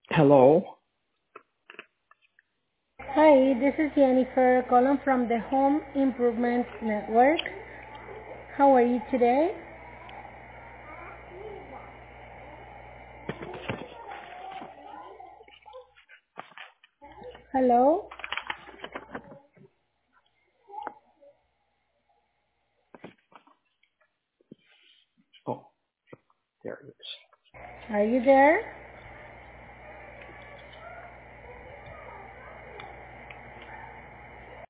Hello. Hi, this is Jennifer calling from the Home Improvement Network. How are you today? Hello? Oh, there it is. Are you there?